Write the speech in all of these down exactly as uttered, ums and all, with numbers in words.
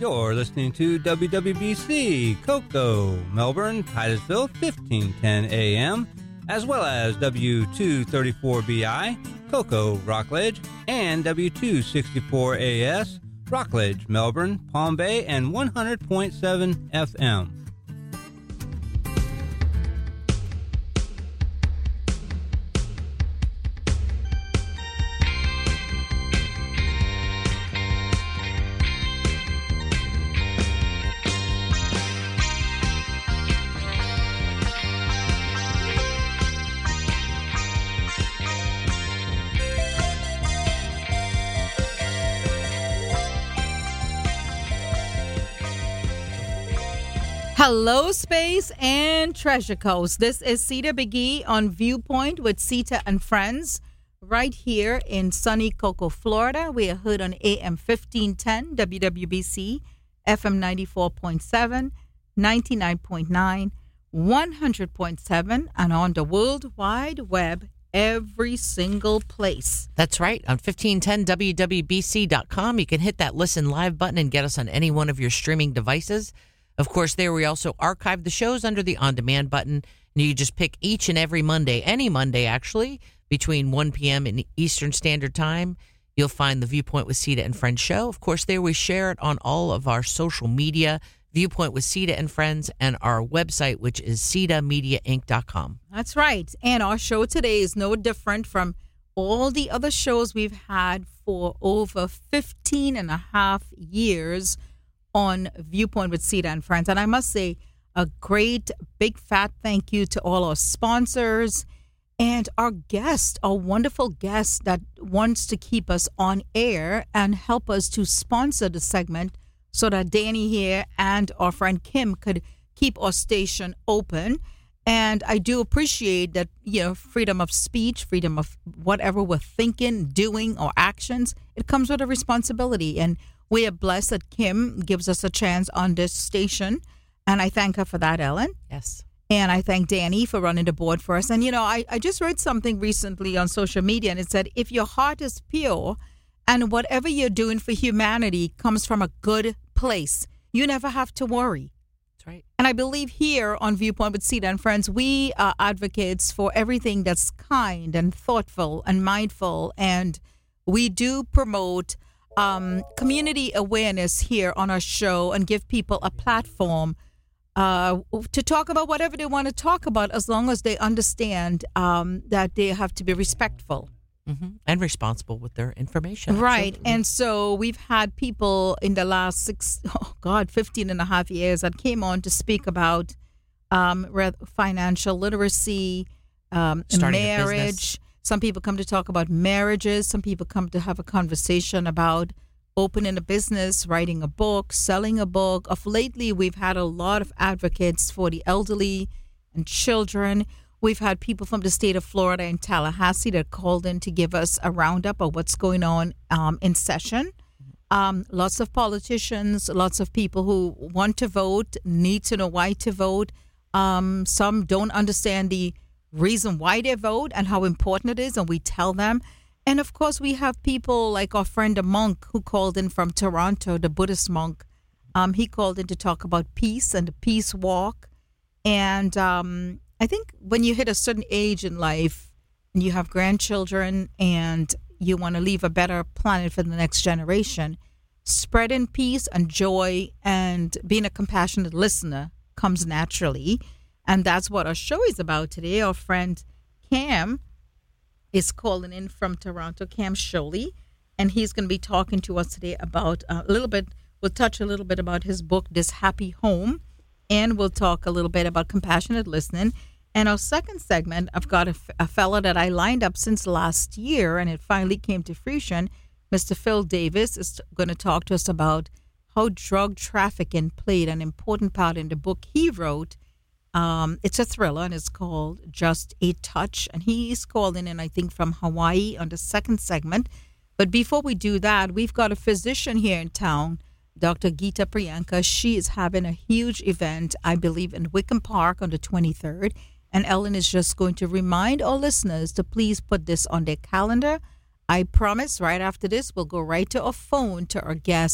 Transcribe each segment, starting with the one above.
You're listening to W W B C, Cocoa, Melbourne, Titusville, fifteen ten A M, as well as W two thirty-four B I, Cocoa, Rockledge, and W two sixty-four A S, Rockledge, Melbourne, Palm Bay, and one hundred point seven F M. Hello, Space and Treasure Coast. This is Sita McGee on Viewpoint with Sita and Friends right here in sunny Cocoa, Florida. We are heard on A M fifteen ten, W W B C, F M ninety-four point seven, ninety-nine point nine, one hundred point seven, and on the World Wide Web, every single place. That's right. On fifteen ten W W B C dot com, you can hit that Listen Live button and get us on any one of your streaming devices. Of course, there we also archive the shows under the on-demand button, and you just pick each and every Monday, any Monday actually, between one p.m. and Eastern Standard Time. You'll find the Viewpoint with Sita and Friends show. Of course, there we share it on all of our social media, Viewpoint with Sita and Friends, and our website, which is sita media inc dot com. That's right. And our show today is no different from all the other shows we've had for over fifteen and a half years on Viewpoint with Sita and Friends. And I must say a great big fat thank you to all our sponsors and our guest, our wonderful guest that wants to keep us on air and help us to sponsor the segment so that Danny here and our friend Kim could keep our station open. And I do appreciate that, you know, freedom of speech, freedom of whatever we're thinking, doing, or actions, it comes with a responsibility. And we are blessed that Kim gives us a chance on this station, and I thank her for that, Ellen. Yes. And I thank Danny for running the board for us. And, you know, I, I just read something recently on social media, and it said, if your heart is pure and whatever you're doing for humanity comes from a good place, you never have to worry. That's right. And I believe here on Viewpoint with Sita and Friends, we are advocates for everything that's kind and thoughtful and mindful, and we do promote Um, community awareness here on our show and give people a platform uh, to talk about whatever they want to talk about, as long as they understand um, that they have to be respectful. Mm-hmm. And responsible with their information. Right. Absolutely. And so we've had people in the last six, oh God, fifteen and a half years that came on to speak about um, financial literacy, um, marriage. Some people come to talk about marriages. Some people come to have a conversation about opening a business, writing a book, selling a book. Of lately, we've had a lot of advocates for the elderly and children. We've had people from the state of Florida and Tallahassee that called in to give us a roundup of what's going on um, in session. Um, lots of politicians, lots of people who want to vote, need to know why to vote. Um, some don't understand the reason why they vote and how important it is, and we tell them. And of course, we have people like our friend, a monk who called in from Toronto, the Buddhist monk. Um, he called in to talk about peace and the peace walk. And um, I think when you hit a certain age in life and you have grandchildren and you want to leave a better planet for the next generation, spreading peace and joy and being a compassionate listener comes naturally. And that's what our show is about today. Our friend Cam is calling in from Toronto, Cam Sholey, and he's going to be talking to us today about uh, a little bit, we'll touch a little bit about his book, This Happy Home, and we'll talk a little bit about compassionate listening. And our second segment, I've got a, a fellow that I lined up since last year, and it finally came to fruition. Mister Phil Davis is going to talk to us about how drug trafficking played an important part in the book he wrote. Um, it's a thriller, and it's called Just a Touch. And he's calling in, I think, from Hawaii on the second segment. But before we do that, we've got a physician here in town, Doctor Geeta Priyanka. She is having a huge event, I believe, in Wickham Park on the twenty-third. And Ellen is just going to remind our listeners to please put this on their calendar. I promise right after this, we'll go right to our phone to our guest,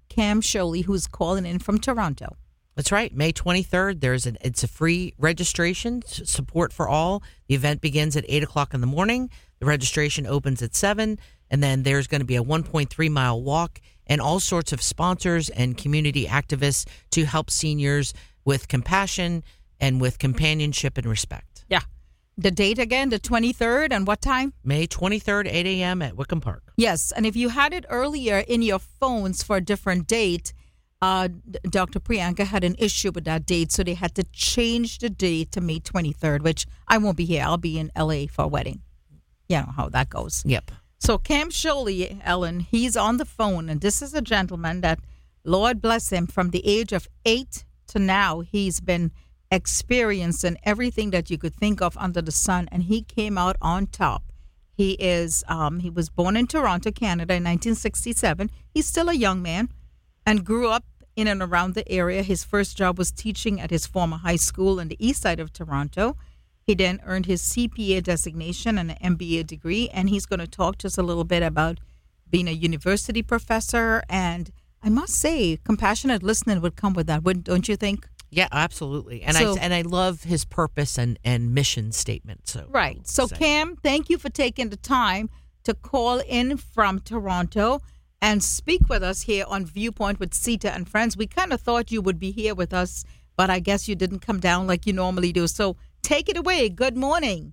Cam Sholey, who's calling in from Toronto. That's right. May twenty-third. There's an it's a free registration, support for all. The event begins at eight o'clock in the morning. The registration opens at seven, and then there's going to be a one point three mile walk and all sorts of sponsors and community activists to help seniors with compassion and with companionship and respect. Yeah. The date again, the twenty-third, and what time? May twenty-third, eight a.m. at Wickham Park. Yes, and if you had it earlier in your phones for a different date, uh, Doctor Priyanka had an issue with that date, so they had to change the date to May twenty-third, which I won't be here. I'll be in L A for a wedding. You know how that goes. Yep. So Cam Sholey, Ellen, he's on the phone, and this is a gentleman that, Lord bless him, from the age of eight to now, he's been experiencing everything that you could think of under the sun, and he came out on top. He is, um, he was born in Toronto, Canada in nineteen sixty-seven. He's still a young man and grew up in and around the area. His first job was teaching at his former high school in the east side of Toronto. He then earned his C P A designation and an M B A degree, and he's going to talk to us a little bit about being a university professor. And I must say, compassionate listening would come with that, wouldn't, don't you think? Yeah, absolutely. And So- I and I love his purpose and, and mission statement. So Right. So, say. Cam, thank you for taking the time to call in from Toronto and speak with us here on Viewpoint with Sita and Friends. We kind of thought you would be here with us, but I guess you didn't come down like you normally do. So take it away. Good morning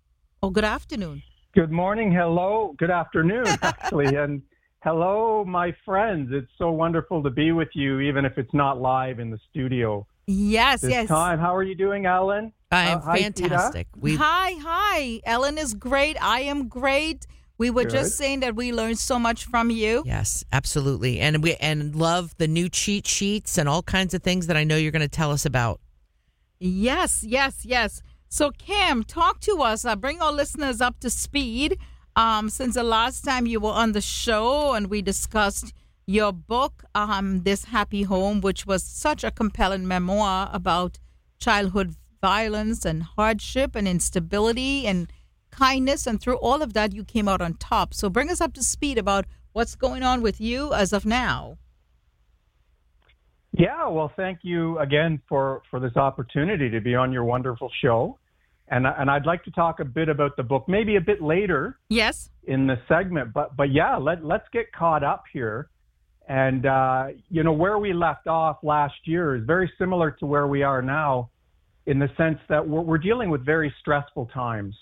or good afternoon. Good morning. Hello. Good afternoon, actually. And hello, my friends. It's so wonderful to be with you, even if it's not live in the studio Yes, this yes. time. How are you doing, Ellen? I am Uh, hi, fantastic. We Hi, hi. Ellen is great. I am great. We were Good. just saying that we learned so much from you. Yes, absolutely. And we and love the new cheat sheets and all kinds of things that I know you're going to tell us about. Yes, yes, yes. So, Cam, talk to us. Uh, bring our listeners up to speed. Um, since the last time you were on the show and we discussed your book, um, This Happy Home, which was such a compelling memoir about childhood violence and hardship and instability and kindness. And through all of that, you came out on top. So bring us up to speed about what's going on with you as of now. Yeah, well, thank you again for, for this opportunity to be on your wonderful show. And, and I'd like to talk a bit about the book, maybe a bit later Yes. in the segment. But, but yeah, let, let's get caught up here. And, uh, you know, where we left off last year is very similar to where we are now in the sense that we're, we're dealing with very stressful times.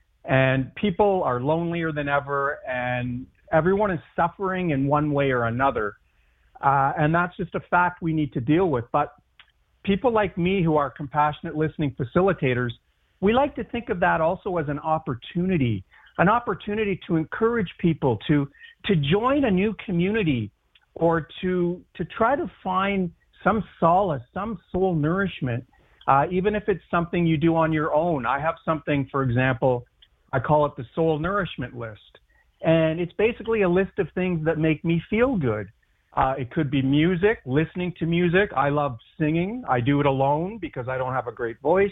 And people are lonelier than ever, and everyone is suffering in one way or another. Uh, and that's just a fact we need to deal with. But people like me who are compassionate listening facilitators, we like to think of that also as an opportunity, an opportunity to encourage people to to join a new community or to to try to find some solace, some soul nourishment, uh, even if it's something you do on your own. I have something, for example, I call it the soul nourishment list. And it's basically a list of things that make me feel good. Uh, it could be music, listening to music. I love singing. I do it alone because I don't have a great voice.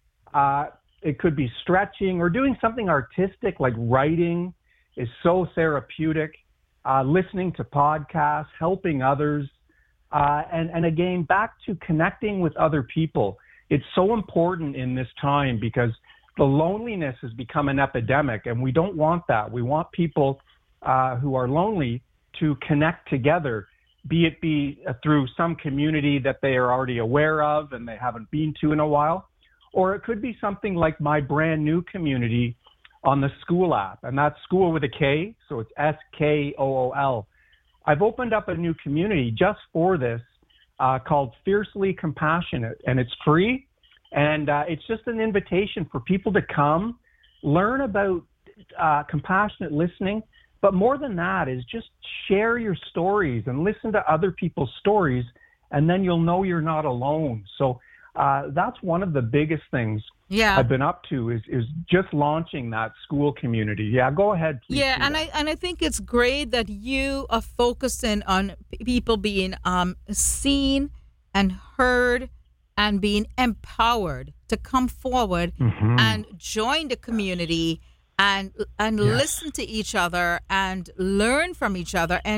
Uh, it could be stretching or doing something artistic like writing is so therapeutic. Uh, listening to podcasts, helping others. Uh, and, and again, back to connecting with other people. It's so important in this time because the loneliness has become an epidemic, and we don't want that. We want people uh, who are lonely to connect together, be it be uh, through some community that they are already aware of and they haven't been to in a while, or it could be something like my brand new community on the Skool app, and that's Skool with a K, so it's S K O O L. I've opened up a new community just for this uh, called Fiercely Compassionate, and it's free. And uh, it's just an invitation for people to come, learn about uh, compassionate listening. But more than that is just share your stories and listen to other people's stories, and then you'll know you're not alone. So uh, that's one of the biggest things Yeah. I've been up to is is just launching that Skool community. Yeah, go ahead, please. Yeah, do and that. I and I think it's great that you are focusing on p- people being um, seen and heard and being empowered to come forward Mhm. and join the community and and Yes. listen to each other and learn from each other. And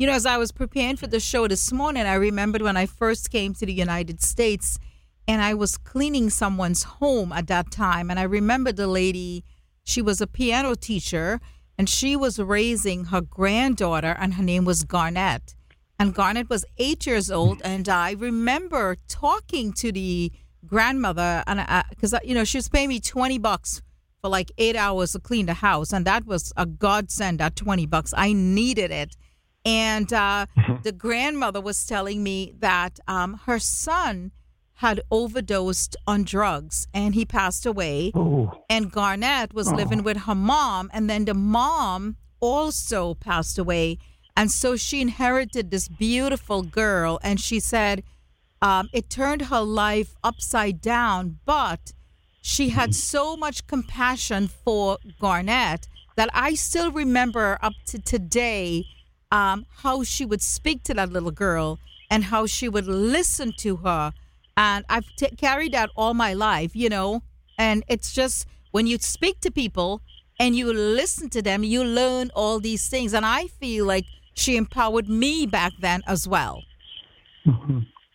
You know, as I was preparing for the show this morning, I remembered when I first came to the United States and I was cleaning someone's home at that time. And I remember the lady, she was a piano teacher, and she was raising her granddaughter, and her name was Garnett. And Garnett was eight years old, and I remember talking to the grandmother, and because, you know, she was paying me twenty bucks for like eight hours to clean the house, and that was a godsend, that twenty bucks. I needed it. And uh, the grandmother was telling me that um, her son had overdosed on drugs and he passed away. Ooh. And Garnett was oh. living with her mom, and then the mom also passed away. And so she inherited this beautiful girl, and she said um, it turned her life upside down, but she had so much compassion for Garnett that I still remember up to today um, how she would speak to that little girl and how she would listen to her. And I've t- carried that all my life, you know, and it's just when you speak to people and you listen to them, you learn all these things. And I feel like she empowered me back then as well. Mm-hmm.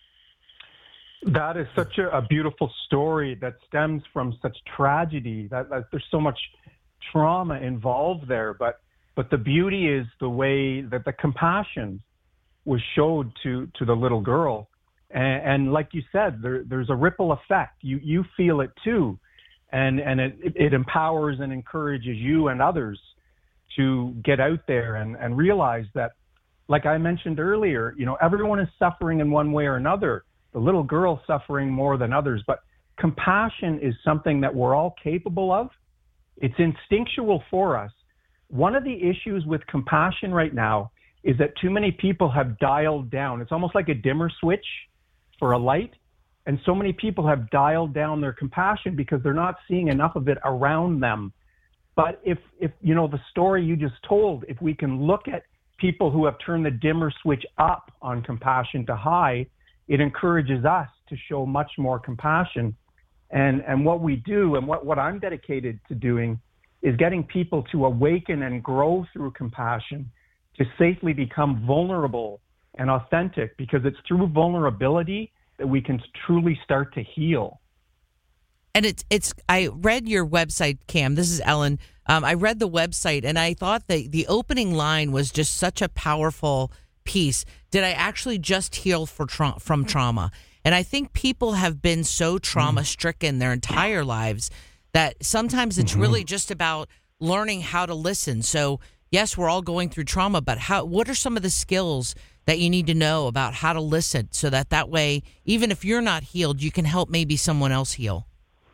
That is such a, a beautiful story that stems from such tragedy. That, that there's so much trauma involved there. But but the beauty is the way that the compassion was showed to, to the little girl. And, and like you said, there, there's a ripple effect. You you feel it too. And, and it, it empowers and encourages you and others to get out there and, and realize that, like I mentioned earlier, you know, everyone is suffering in one way or another. The little girl suffering more than others, but compassion is something that we're all capable of. It's instinctual for us. One of the issues with compassion right now is that too many people have dialed down. It's almost like a dimmer switch for a light. And so many people have dialed down their compassion because they're not seeing enough of it around them. But if, if you know, the story you just told, if we can look at people who have turned the dimmer switch up on compassion to high, it encourages us to show much more compassion. And and what we do, and what, what I'm dedicated to doing, is getting people to awaken and grow through compassion, to safely become vulnerable and authentic, because it's through vulnerability that we can truly start to heal. And it's, it's, I read your website, Cam. This is Ellen. Um, I read the website, and I thought that the opening line was just such a powerful piece. Did I actually just heal for tra- from trauma? And I think people have been so trauma stricken their entire lives that sometimes it's mm-hmm. really just about learning how to listen. So yes, we're all going through trauma, but how, what are some of the skills that you need to know about how to listen so that that way, even if you're not healed, you can help maybe someone else heal?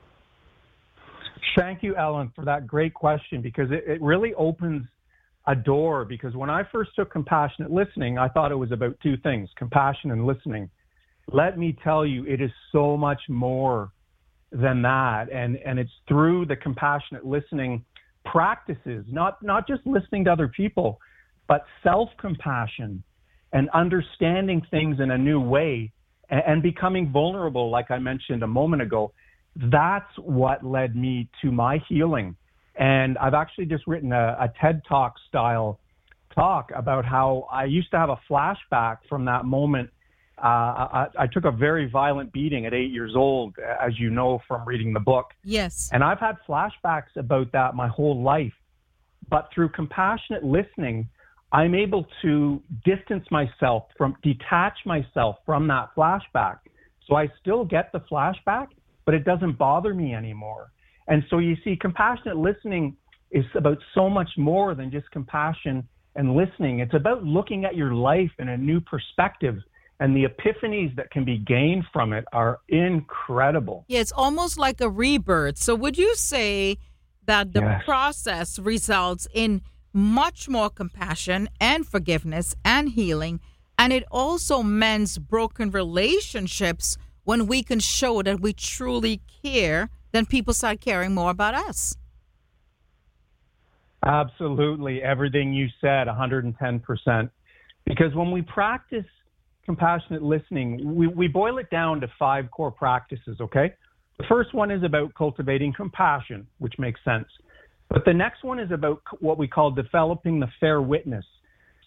Thank you, Ellen, for that great question, because it, it really opens a door. Because when I first took compassionate listening, I thought it was about two things, compassion and listening. Let me tell you, it is so much more than that. And, and it's through the compassionate listening practices, not, not just listening to other people, but self-compassion and understanding things in a new way and, and becoming vulnerable, like I mentioned a moment ago. That's what led me to my healing. And I've actually just written a, a TED Talk style talk about how I used to have a flashback from that moment. Uh, I, I took a very violent beating at eight years old, as you know from reading the book. Yes. And I've had flashbacks about that my whole life. But through compassionate listening, I'm able to distance myself from, detach myself from that flashback. So I still get the flashback, but it doesn't bother me anymore. And so you see, compassionate listening is about so much more than just compassion and listening. It's about looking at your life in a new perspective, and the epiphanies that can be gained from it are incredible. Yeah, it's almost like a rebirth. So would you say that the Yes. process results in much more compassion and forgiveness and healing, and it also mends broken relationships when we can show that we truly care, then people start caring more about us? Absolutely. Everything you said, one hundred ten percent. Because when we practice compassionate listening, we, we boil it down to five core practices, okay? The first one is about cultivating compassion, which makes sense. But the next one is about what we call developing the fair witness.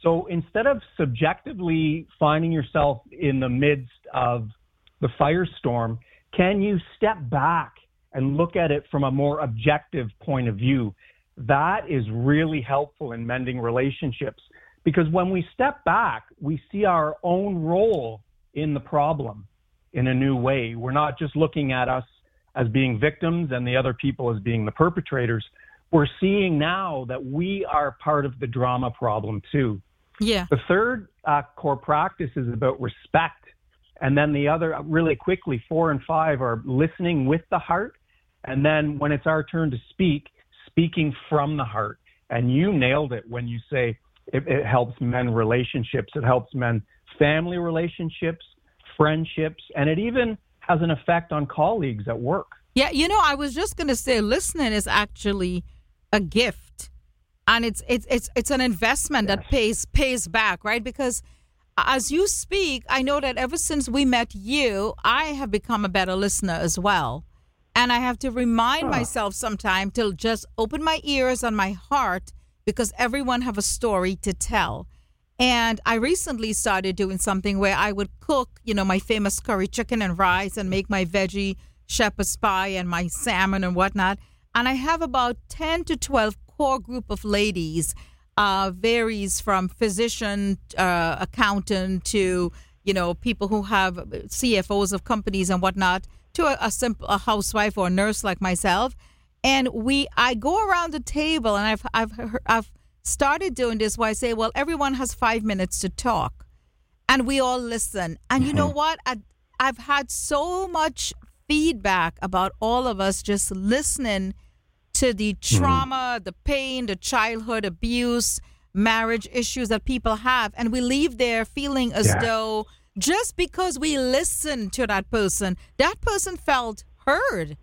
So instead of subjectively finding yourself in the midst of the firestorm, can you step back and look at it from a more objective point of view? That is really helpful in mending relationships, because when we step back, we see our own role in the problem in a new way. We're not just looking at us as being victims and the other people as being the perpetrators. We're seeing now that we are part of the drama problem too. Yeah. The third uh, core practice is about respect. And then the other, really quickly, four and five are listening with the heart. And then when it's our turn to speak, speaking from the heart. And you nailed it when you say it, it helps mend relationships. It helps mend family relationships, friendships, and it even has an effect on colleagues at work. Yeah, you know, I was just going to say listening is actually a gift. And it's it's it's it's an investment yes. that pays pays back, right? Because as you speak, I know that ever since we met you, I have become a better listener as well. And I have to remind huh. myself sometime to just open my ears and my heart, because everyone have a story to tell. And I recently started doing something where I would cook, you know, my famous curry chicken and rice and make my veggie shepherd's pie and my salmon and whatnot. And I have about ten to twelve core group of ladies, uh, varies from physician, uh, accountant to, you know, people who have C F Os of companies and whatnot, to a, a simple a housewife or a nurse like myself. And we, I go around the table, and I've, I've, I've started doing this where I say, well, everyone has five minutes to talk, and we all listen. And mm-hmm. you know what? I, I've had so much feedback about all of us just listening to the trauma, mm-hmm. the pain, the childhood abuse, marriage issues that people have. And we leave there feeling as yeah. though just because we listened to that person, that person felt heard.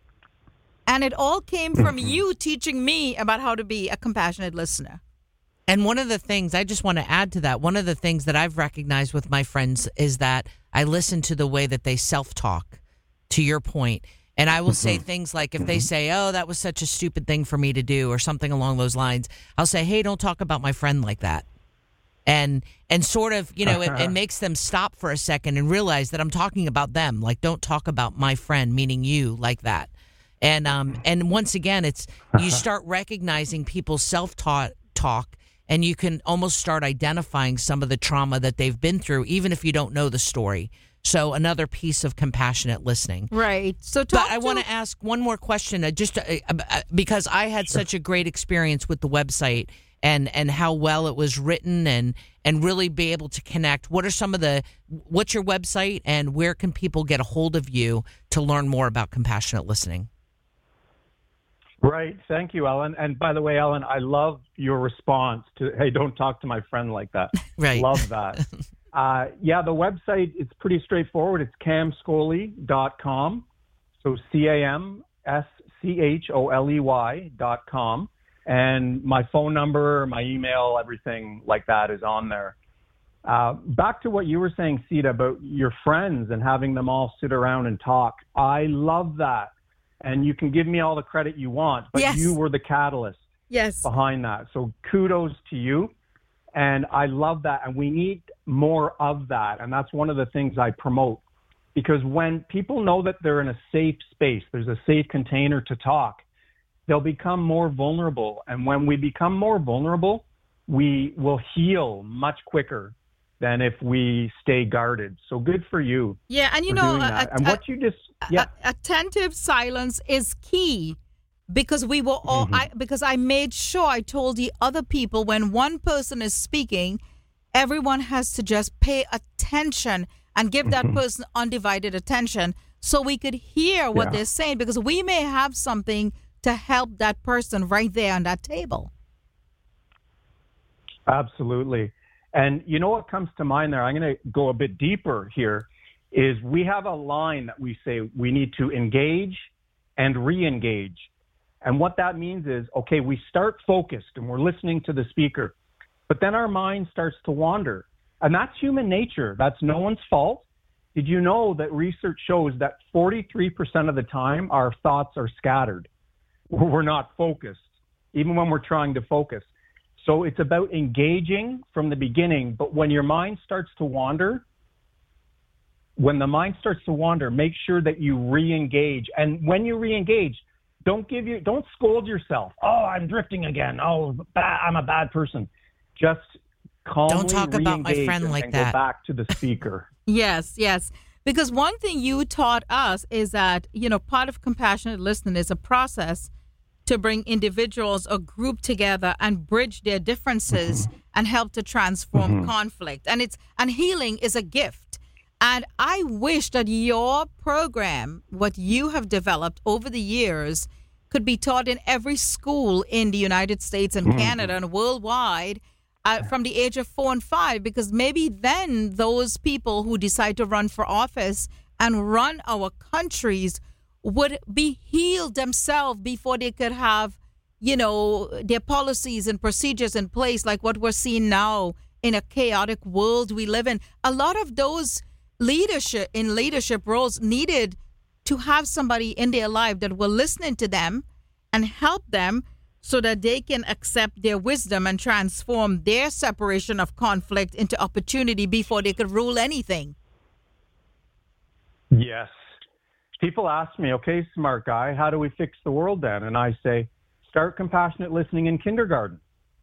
And it all came from mm-hmm. you teaching me about how to be a compassionate listener. And one of the things, I just want to add to that, one of the things that I've recognized with my friends is that I listen to the way that they self-talk, to your point. And I will mm-hmm. say things like, if they say, oh, that was such a stupid thing for me to do, or something along those lines, I'll say, hey, don't talk about my friend like that. And and sort of, you know, it, it makes them stop for a second and realize that I'm talking about them. Like, don't talk about my friend, meaning you, like that. And um and once again, it's you start recognizing people's self-taught talk, and you can almost start identifying some of the trauma that they've been through, even if you don't know the story. So another piece of compassionate listening. Right. So talk But I to- want to ask one more question, uh, just uh, uh, because I had such a great experience with the website and, and how well it was written, and, and really be able to connect. What are some of the, what's your website, and where can people get a hold of you to learn more about compassionate listening? Right. Thank you, Ellen. And by the way, Ellen, I love your response to, hey, don't talk to my friend like that. Right. Love that. Uh, yeah, the website, it's pretty straightforward. It's cam scoley dot com. So C A M S C H O L E Y dot com. And my phone number, my email, everything like that is on there. Uh, back to what you were saying, Sita, about your friends and having them all sit around and talk. I love that. And you can give me all the credit you want, but yes. you were the catalyst yes. behind that. So kudos to you. And I love that. And we need more of that. And that's one of the things I promote. Because when people know that they're in a safe space, there's a safe container to talk, they'll become more vulnerable. And when we become more vulnerable, we will heal much quicker than if we stay guarded. So good for you. Yeah, and you for know, doing that. a, and a, what you just yeah, a, attentive silence is key, because we were all mm-hmm. I, because I made sure I told the other people, when one person is speaking, everyone has to just pay attention and give that mm-hmm. person undivided attention, so we could hear what yeah. they're saying, because we may have something to help that person right there on that table. Absolutely. And you know what comes to mind there? I'm going to go a bit deeper here, is we have a line that we say we need to engage and re-engage. And what that means is, okay, we start focused and we're listening to the speaker, but then our mind starts to wander. And that's human nature. That's no one's fault. Did you know that research shows that forty-three percent of the time our thoughts are scattered? We're not focused, even when we're trying to focus. So it's about engaging from the beginning, but when your mind starts to wander, when the mind starts to wander, make sure that you re-engage. And when you re-engage, don't give you, don't scold yourself. Oh, I'm drifting again. Oh, bad, I'm a bad person. Just calmly Don't talk about my friend and, like and that. Go back to the speaker. Yes, yes. Because one thing you taught us is that, you know, part of compassionate listening is a process to bring individuals or group together and bridge their differences mm-hmm. and help to transform mm-hmm. conflict. And it's and healing is a gift. And I wish that your program, what you have developed over the years, could be taught in every school in the United States and mm-hmm. Canada and worldwide uh, from the age of four and five, because maybe then those people who decide to run for office and run our countries would be healed themselves before they could have, you know, their policies and procedures in place, like what we're seeing now in a chaotic world we live in. A lot of those leadership in leadership roles needed to have somebody in their life that will listen to them and help them so that they can accept their wisdom and transform their separation of conflict into opportunity before they could rule anything. Yes. People ask me, okay, smart guy, how do we fix the world then? And I say, start compassionate listening in kindergarten.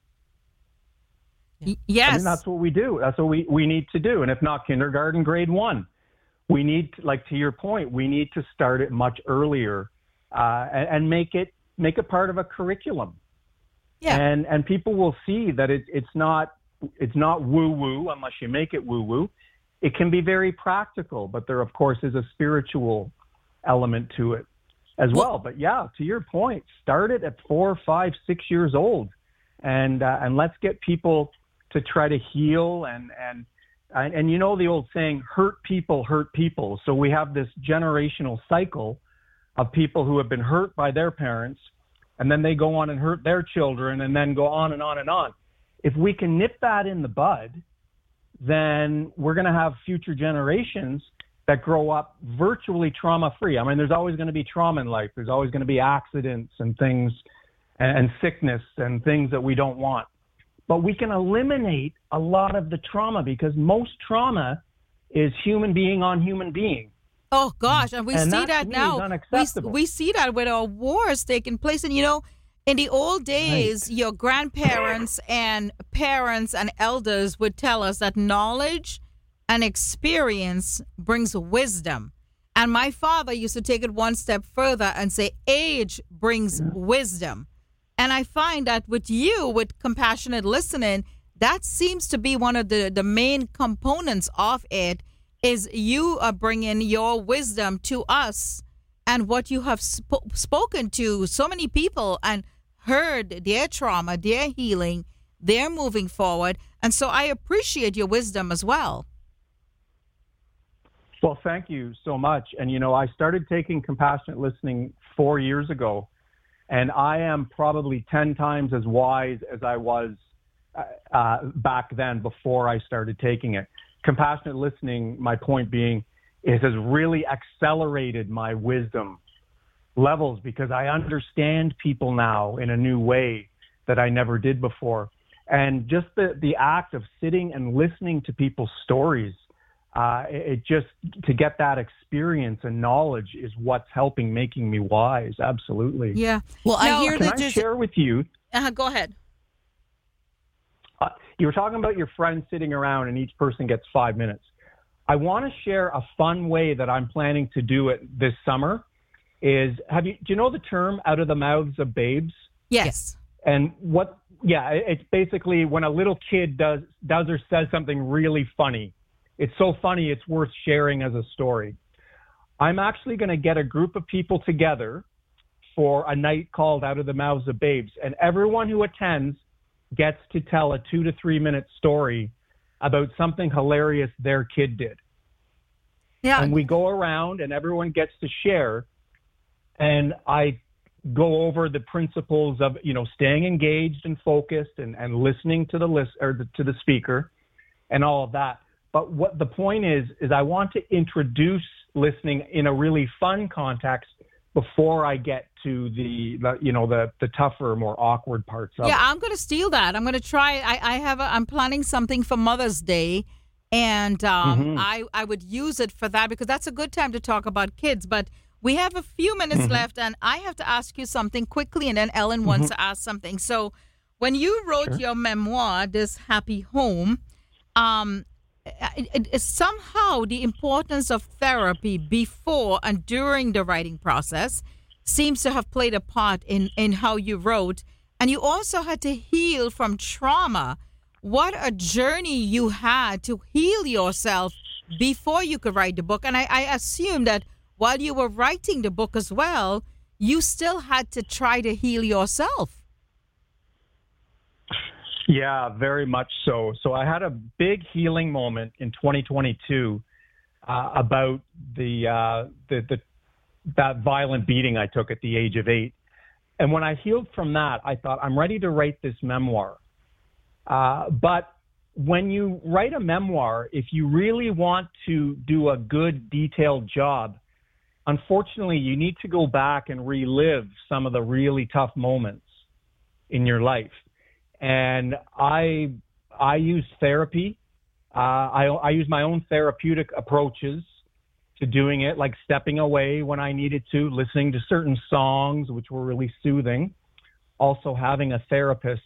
Y- yes. I mean, that's what we do. That's what we, we need to do. And if not kindergarten, grade one. We need, to, like to your point, we need to start it much earlier uh, and, and make it make it part of a curriculum. Yeah. And and people will see that it, it's not it's not woo-woo unless you make it woo-woo. It can be very practical, but there, of course, is a spiritual element to it as well. well. But yeah, to your point, start it at four, five, six years old, and uh, and let's get people to try to heal and and and, and you know the old saying, hurt people hurt people. So we have this generational cycle of people who have been hurt by their parents, and then they go on and hurt their children, and then go on and on and on. If we can nip that in the bud, then we're going to have future generations that grow up virtually trauma-free. I mean, there's always going to be trauma in life. There's always going to be accidents and things and, and sickness and things that we don't want. But we can eliminate a lot of the trauma because most trauma is human being on human being. Oh, gosh. And we and see that now. We, we see that with our wars taking place. And, you know, in the old days, right. your grandparents and parents and elders would tell us that knowledge and experience brings wisdom. And my father used to take it one step further and say age brings yeah. wisdom. And I find that with you, with compassionate listening, that seems to be one of the, the main components of it, is you are bringing your wisdom to us and what you have sp- spoken to so many people and heard their trauma, their healing, their moving forward. And so I appreciate your wisdom as well. Well, thank you so much. And, you know, I started taking compassionate listening four years ago, and I am probably ten times as wise as I was uh, back then before I started taking it. Compassionate listening, my point being, it has really accelerated my wisdom levels because I understand people now in a new way that I never did before. And just the, the act of sitting and listening to people's stories, uh, it just, to get that experience and knowledge is what's helping making me wise. Absolutely. Yeah. Well, now, I hear can that I there's... share with you? Uh, go ahead. Uh, you were talking about your friends sitting around and each person gets five minutes. I want to share a fun way that I'm planning to do it this summer. Is have you do you know the term "out of the mouths of babes"? Yes. And what? Yeah, it's basically when a little kid does does or says something really funny. It's so funny it's worth sharing as a story. I'm actually going to get a group of people together for a night called "Out of the Mouths of Babes," and everyone who attends gets to tell a two to three minute story about something hilarious their kid did. Yeah. And we go around and everyone gets to share. And I go over the principles of, you know, staying engaged and focused and, and listening to the list or the, to the speaker and all of that. But what the point is, is I want to introduce listening in a really fun context before I get to the, the you know, the, the tougher, more awkward parts of yeah, it. I'm going to steal that. I'm going to try. I, I have. A, I'm planning something for Mother's Day, and um, mm-hmm. I I would use it for that because that's a good time to talk about kids. But we have a few minutes mm-hmm. left, and I have to ask you something quickly, and then Ellen wants mm-hmm. to ask something. So, when you wrote sure. your memoir, This Happy Home, um, it, it, it, somehow the importance of therapy before and during the writing process seems to have played a part in, in how you wrote. And you also had to heal from trauma. What a journey you had to heal yourself before you could write the book. And I, I assume that while you were writing the book as well, you still had to try to heal yourself. Yeah, very much so. So I had a big healing moment in twenty twenty-two uh, about the, uh, the the that violent beating I took at the age of eight. And when I healed from that, I thought, I'm ready to write this memoir. Uh, but when you write a memoir, if you really want to do a good, detailed job, unfortunately, you need to go back and relive some of the really tough moments in your life. And I I use therapy. Uh, I, I use my own therapeutic approaches to doing it, like stepping away when I needed to, listening to certain songs, which were really soothing, also having a therapist.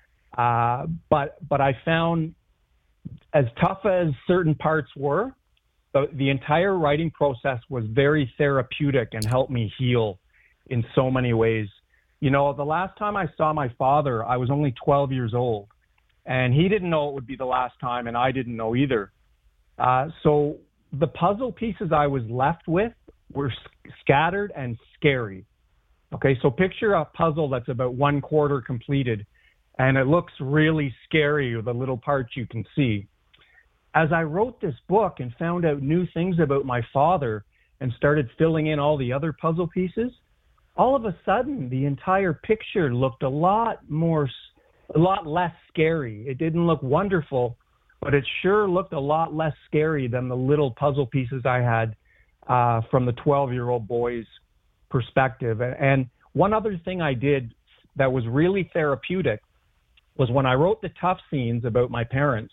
Uh, but but I found, as tough as certain parts were, the, the entire writing process was very therapeutic and helped me heal in so many ways. You know, the last time I saw my father, I was only twelve years old, and he didn't know it would be the last time, and I didn't know either. Uh, so the puzzle pieces I was left with were sc- scattered and scary. Okay, so picture a puzzle that's about one quarter completed, and it looks really scary with the little parts you can see. As I wrote this book and found out new things about my father and started filling in all the other puzzle pieces, all of a sudden, the entire picture looked a lot more, a lot less scary. It didn't look wonderful, but it sure looked a lot less scary than the little puzzle pieces I had uh, from the twelve-year-old boy's perspective. And one other thing I did that was really therapeutic was when I wrote the tough scenes about my parents,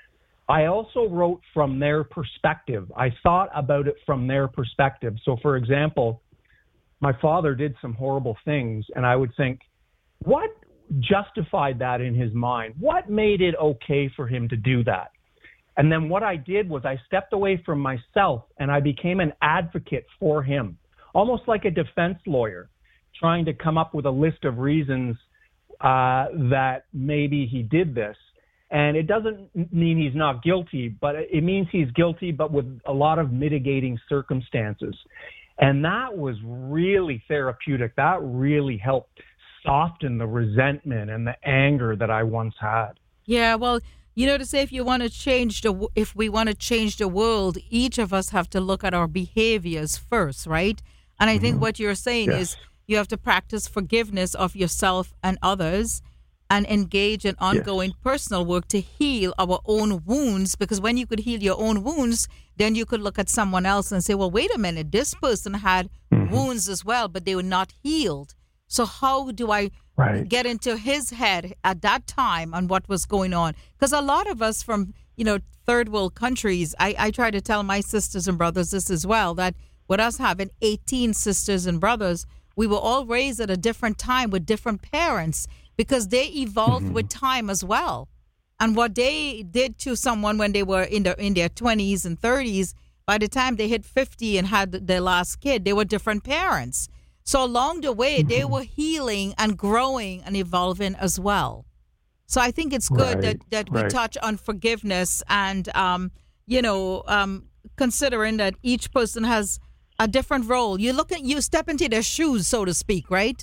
I also wrote from their perspective. I thought about it from their perspective. So, for example, my father did some horrible things, and I would think, what justified that in his mind? What made it okay for him to do that? And then what I did was I stepped away from myself, and I became an advocate for him, almost like a defense lawyer, trying to come up with a list of reasons uh, that maybe he did this. And it doesn't mean he's not guilty, but it means he's guilty, but with a lot of mitigating circumstances. And that was really therapeutic. That really helped soften the resentment and the anger that I once had. Yeah, well, you know, to say if you want to change the, if we want to change the world, each of us have to look at our behaviors first, right? And I mm-hmm. think what you're saying yes. is you have to practice forgiveness of yourself and others and engage in ongoing yes. personal work to heal our own wounds. Because when you could heal your own wounds, then you could look at someone else and say, well, wait a minute, this person had mm-hmm. wounds as well, but they were not healed. So how do I right. get into his head at that time on what was going on? Because a lot of us from, you know, third world countries, I, I try to tell my sisters and brothers this as well, that with us having eighteen sisters and brothers, we were all raised at a different time with different parents because they evolved mm-hmm. with time as well. And what they did to someone when they were in their in their twenties and thirties, by the time they hit fifty and had their last kid, they were different parents. So along the way, mm-hmm. they were healing and growing and evolving as well. So I think it's good right. that, that we right. touch on forgiveness and, um, you know, um, considering that each person has a different role. You look at, you step into their shoes, so to speak, right?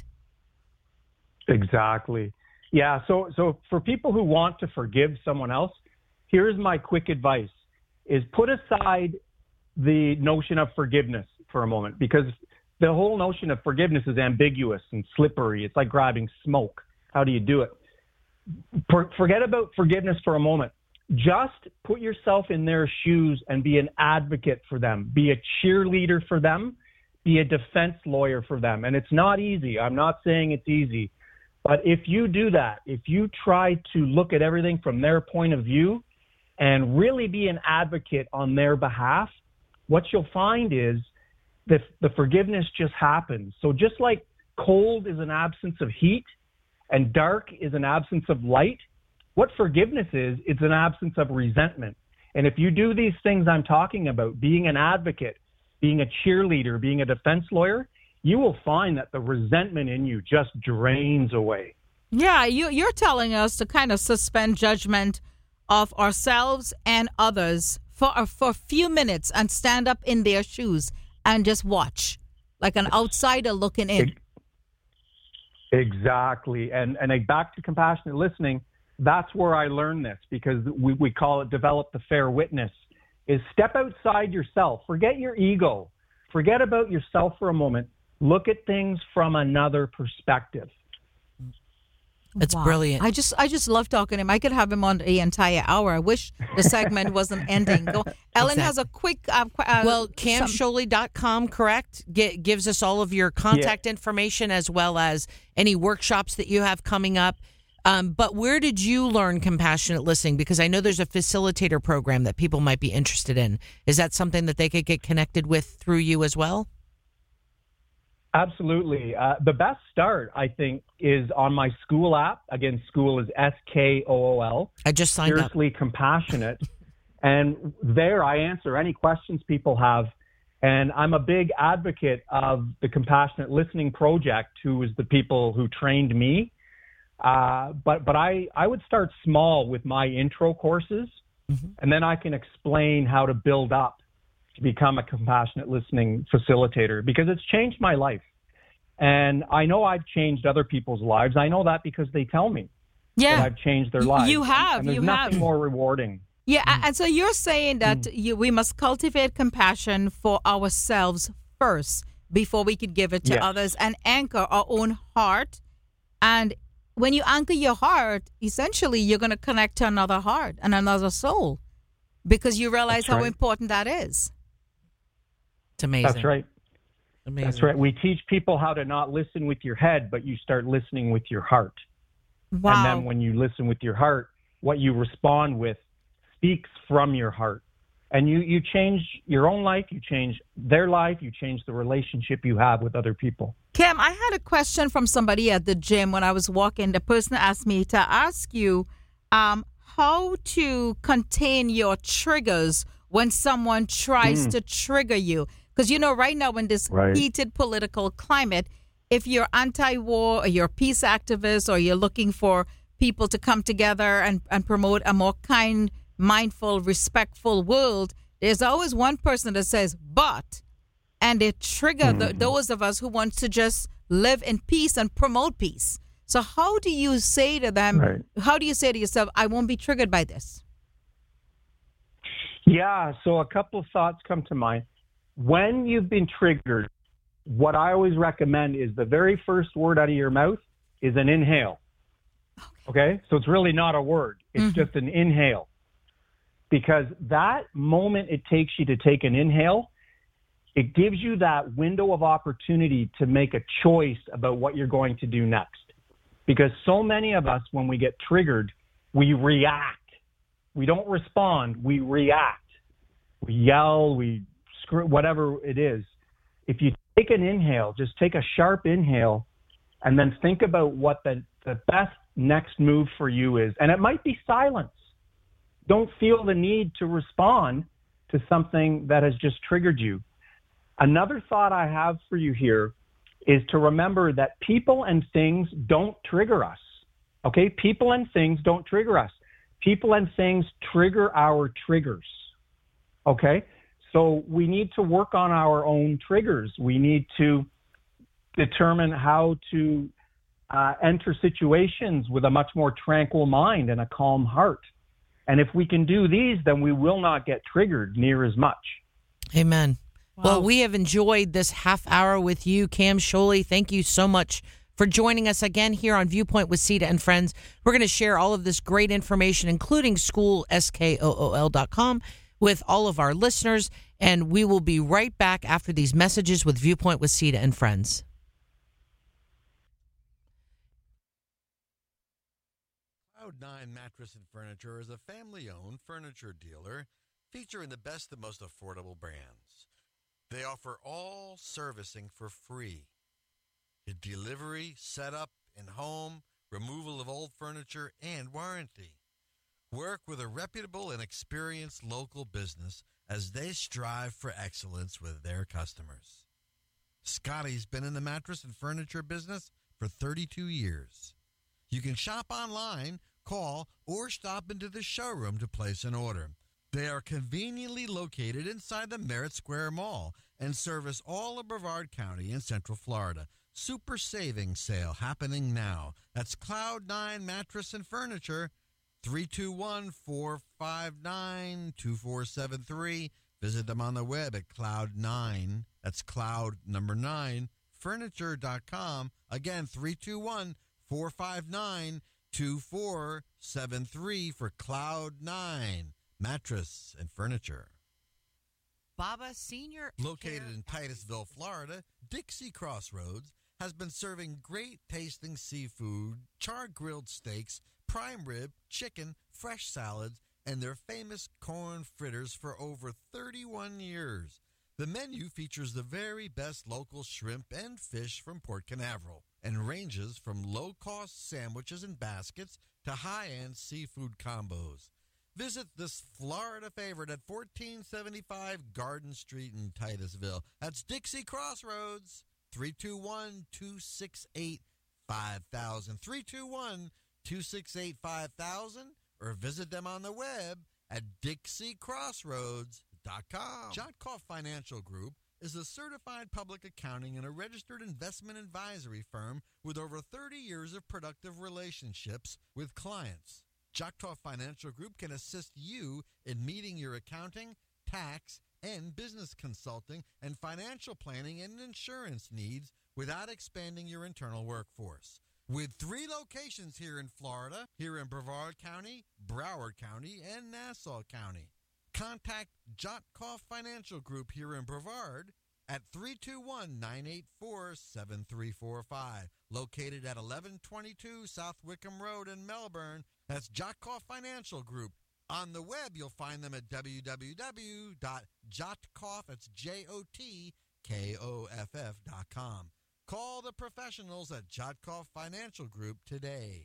Exactly. Yeah. So, so for people who want to forgive someone else, here's my quick advice is put aside the notion of forgiveness for a moment, because the whole notion of forgiveness is ambiguous and slippery. It's like grabbing smoke. How do you do it? For, forget about forgiveness for a moment. Just put yourself in their shoes and be an advocate for them. Be a cheerleader for them, be a defense lawyer for them. And it's not easy. I'm not saying it's easy. But if you do that, if you try to look at everything from their point of view and really be an advocate on their behalf, what you'll find is that the forgiveness just happens. So just like cold is an absence of heat and dark is an absence of light, what forgiveness is, it's an absence of resentment. And if you do these things I'm talking about, being an advocate, being a cheerleader, being a defense lawyer, you will find that the resentment in you just drains away. Yeah, you, you're telling us to kind of suspend judgment of ourselves and others for, for a few minutes and stand up in their shoes and just watch, like an outsider looking in. Exactly. And, and back to compassionate listening, that's where I learned this, because we, we call it develop the fair witness, is step outside yourself. Forget your ego. Forget about yourself for a moment. Look at things from another perspective. It's wow. brilliant. I just I just love talking to him. I could have him on the entire hour. I wish the segment wasn't ending. Go. Ellen exactly. has a quick... Uh, uh, well, cam scholey dot com, correct? G- gives us all of your contact yeah. information as well as any workshops that you have coming up. Um, but where did you learn compassionate listening? Because I know there's a facilitator program that people might be interested in. Is that something that they could get connected with through you as well? Absolutely. Uh, the best start, I think, is on my school app. Again, school is S K O O L. I just signed Seriously up. Compassionate. And there I answer any questions people have. And I'm a big advocate of the Compassionate Listening Project, who is the people who trained me. Uh, but but I, I would start small with my intro courses, mm-hmm. and then I can explain how to build up to become a compassionate listening facilitator, because it's changed my life. And I know I've changed other people's lives. I know that because they tell me yeah. that I've changed their lives. You have. And there's you nothing have. more rewarding. Yeah, mm. and so you're saying that mm. you, we must cultivate compassion for ourselves first before we could give it to yes. others, and anchor our own heart. And when you anchor your heart, essentially you're going to connect to another heart and another soul, because you realize That's how right. important that is. It's amazing. That's right. Amazing. That's right. We teach people how to not listen with your head, but you start listening with your heart. Wow. And then when you listen with your heart, what you respond with speaks from your heart. And you, you change your own life, you change their life, you change the relationship you have with other people. Cam, I had a question from somebody at the gym when I was walking. The person asked me to ask you um, how to contain your triggers when someone tries mm. to trigger you. Because, you know, right now in this right. heated political climate, if you're anti-war or you're a peace activist or you're looking for people to come together and, and promote a more kind, mindful, respectful world, there's always one person that says, but, and it trigger mm. the, those of us who want to just live in peace and promote peace. So how do you say to them, right. how do you say to yourself, I won't be triggered by this? Yeah, so a couple of thoughts come to mind. When you've been triggered, what I always recommend is the very first word out of your mouth is an inhale. Okay? Okay? So it's really not a word. It's mm-hmm. just an inhale. Because that moment it takes you to take an inhale, it gives you that window of opportunity to make a choice about what you're going to do next. Because so many of us, when we get triggered, we react. We don't respond. We react. We yell, we screw, whatever it is. If you take an inhale, just take a sharp inhale, and then think about what the, the best next move for you is. And it might be silence. Don't feel the need to respond to something that has just triggered you. Another thought I have for you here is to remember that people and things don't trigger us. Okay? People and things don't trigger us. People and things trigger our triggers. Okay? So we need to work on our own triggers. We need to determine how to uh, enter situations with a much more tranquil mind and a calm heart. And if we can do these, then we will not get triggered near as much. Amen. Wow. Well, we have enjoyed this half hour with you, Cam Scholey. Thank you so much for joining us again here on Viewpoint with Sita and Friends. We're going to share all of this great information, including school, S K O O L dot com, with all of our listeners. And we will be right back after these messages with Viewpoint with Sita and Friends. Cloud nine Mattress and Furniture is a family-owned furniture dealer featuring the best and most affordable brands. They offer all servicing for free. The delivery, setup, in-home, removal of old furniture, and warranty. Work with a reputable and experienced local business as they strive for excellence with their customers. Scotty's been in the mattress and furniture business for thirty-two years. You can shop online, call, or stop into the showroom to place an order. They are conveniently located inside the Merritt Square Mall and service all of Brevard County in Central Florida. Super savings sale happening now. That's Cloud nine Mattress and Furniture, three two one, four five nine, two four seven three. Visit them on the web at Cloud nine. That's Cloud number nine, furniture dot com. Again, three two one, four five nine, two four seven three for Cloud nine Mattress and Furniture. Baba Senior Located in Titusville, Florida, Dixie Crossroads has been serving great tasting seafood, charred grilled steaks, prime rib, chicken, fresh salads, and their famous corn fritters for over thirty-one years. The menu features the very best local shrimp and fish from Port Canaveral and ranges from low-cost sandwiches and baskets to high-end seafood combos. Visit this Florida favorite at fourteen seventy-five Garden Street in Titusville. That's Dixie Crossroads, three two one, two six eight, five thousand, three two one, two six eight, five thousand, or visit them on the web at dixie crossroads dot com. Jotkoff Financial Group is a certified public accounting and a registered investment advisory firm with over thirty years of productive relationships with clients. Jotkoff Financial Group can assist you in meeting your accounting, tax, and business consulting and financial planning and insurance needs without expanding your internal workforce. With three locations here in Florida, here in Brevard County, Broward County, and Nassau County. Contact Jotkoff Financial Group here in Brevard at three two one, nine eight four, seven three four five. Located at eleven twenty-two South Wickham Road in Melbourne. That's Jotkoff Financial Group. On the web, you'll find them at w w w dot jotkoff, that's J O T K O F F dot com. Call the professionals at Jotkoff Financial Group today.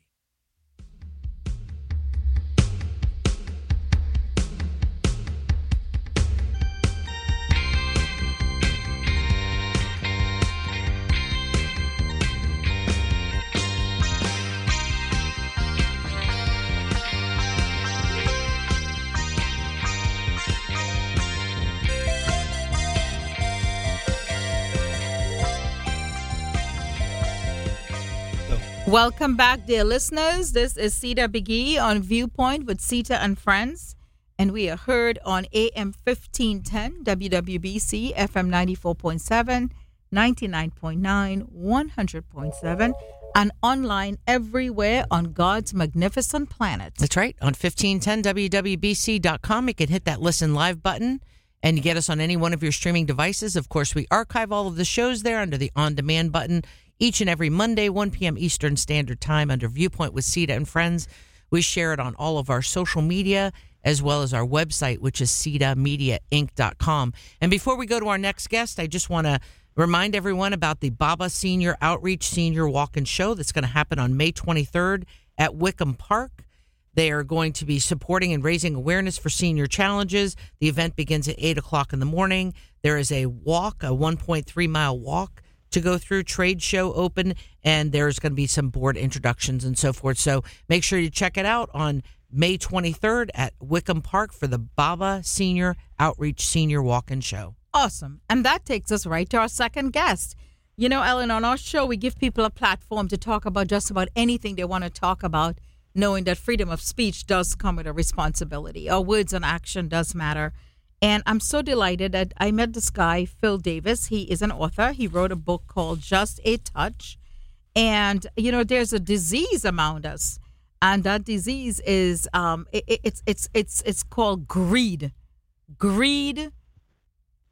Welcome back, dear listeners. This is Sita Biggie on Viewpoint with Sita and Friends, and we are heard on A M fifteen ten, W W B C, F M ninety-four point seven, ninety-nine point nine, one hundred point seven, and online everywhere on God's magnificent planet. That's right. On fifteen ten W W B C dot com, you can hit that listen live button and you get us on any one of your streaming devices. Of course, we archive all of the shows there under the on-demand button each and every Monday, one p.m. Eastern Standard Time under Viewpoint with Sita and Friends. We share it on all of our social media as well as our website, which is sita media inc dot com. And before we go to our next guest, I just want to remind everyone about the Baba Senior Outreach Senior Walk-In Show that's going to happen on May twenty-third at Wickham Park. They are going to be supporting and raising awareness for senior challenges. The event begins at eight o'clock in the morning. There is a walk, a one point three mile walk to go through, trade show open, and there's going to be some board introductions and so forth. So make sure you check it out on May twenty-third at Wickham Park for the Baba Senior Outreach Senior Walk-In Show. Awesome. And that takes us right to our second guest. You know, Ellen, on our show, we give people a platform to talk about just about anything they want to talk about, knowing that freedom of speech does come with a responsibility. Our words and action does matter. And I'm so delighted that I met this guy, Phil Davis. He is an author. He wrote a book called Just a Touch. And, you know, there's a disease among us. And that disease is, um, it, it's, it's, it's, it's called greed. Greed.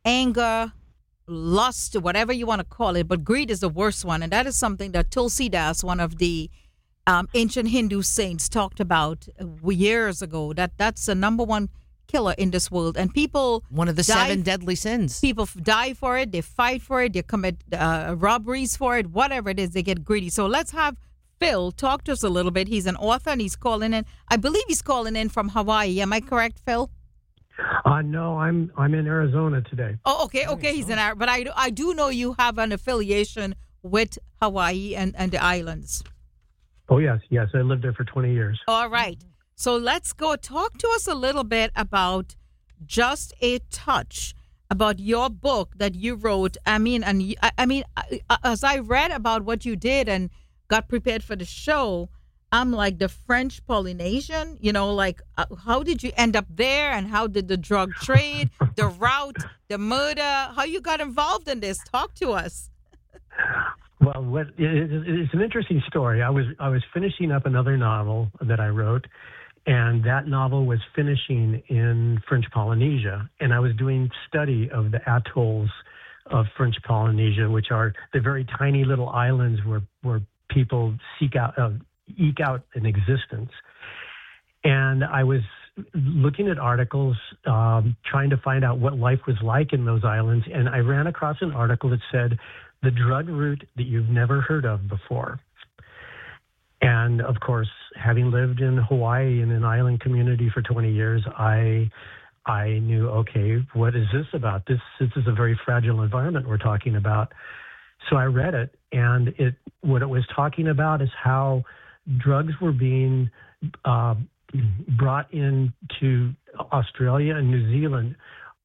anger, lust, whatever you want to call it, but greed is the worst one. And that is something that Tulsidas, one of the um, ancient Hindu saints, talked about years ago. That that's the number one killer in this world. And people... One of the die, seven deadly sins. People die for it. They fight for it. They commit uh, robberies for it. Whatever it is, they get greedy. So let's have Phil talk to us a little bit. He's an author and he's calling in. I believe he's calling in from Hawaii. Am I correct, Phil? Uh, no, I'm I'm in Arizona today. Oh, okay, okay. He's in Arizona. But I, I do know you have an affiliation with Hawaii and, and the islands. Oh, yes, yes. I lived there for twenty years. All right. So let's go. Talk to us a little bit about Just a Touch, about your book that you wrote. I mean, and you, I, I mean, as I read about what you did and got prepared for the show, I'm like the French Polynesian, you know, like uh, how did you end up there and how did the drug trade, the route, the murder, how you got involved in this? Talk to us. Well, what, it, it's an interesting story. I was I was finishing up another novel that I wrote, and that novel was finishing in French Polynesia, and I was doing study of the atolls of French Polynesia, which are the very tiny little islands where where people seek out. Uh, eke out an existence. And I was looking at articles, um, trying to find out what life was like in those islands, and I ran across an article that said, the drug route that you've never heard of before. And, of course, having lived in Hawaii in an island community for twenty years, I I knew, okay, what is this about? This, this is a very fragile environment we're talking about. So I read it, and it what it was talking about is how drugs were being uh, brought into Australia and New Zealand